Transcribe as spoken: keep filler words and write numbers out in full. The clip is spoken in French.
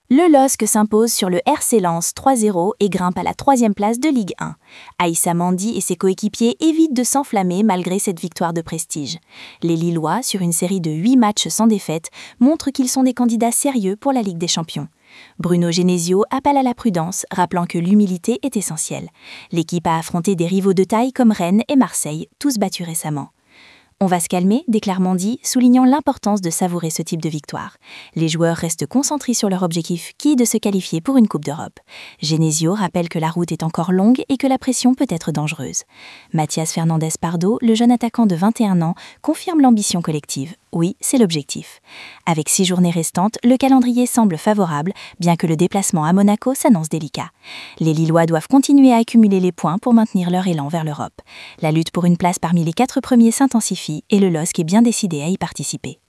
Le LOSC s'impose sur le R C Lens trois zéro et grimpe à la troisième place de Ligue un. Aïssa Mandi et ses coéquipiers évitent de s'enflammer malgré cette victoire de prestige. Les Lillois, sur une série de huit matchs sans défaite, montrent qu'ils sont des candidats sérieux pour la Ligue des Champions. Bruno Genesio appelle à la prudence, rappelant que l'humilité est essentielle. L'équipe a affronté des rivaux de taille comme Rennes et Marseille, tous battus récemment. On va se calmer, déclare Mandi, soulignant l'importance de savourer ce type de victoire. Les joueurs restent concentrés sur leur objectif, qui est de se qualifier pour une Coupe d'Europe. Genesio rappelle que la route est encore longue et que la pression peut être dangereuse. Mathias Fernandez Pardo, le jeune attaquant de vingt et un ans, confirme l'ambition collective. Oui, c'est l'objectif. Avec six journées restantes, le calendrier semble favorable, bien que le déplacement à Monaco s'annonce délicat. Les Lillois doivent continuer à accumuler les points pour maintenir leur élan vers l'Europe. La lutte pour une place parmi les quatre premiers s'intensifie et le LOSC est bien décidé à y participer.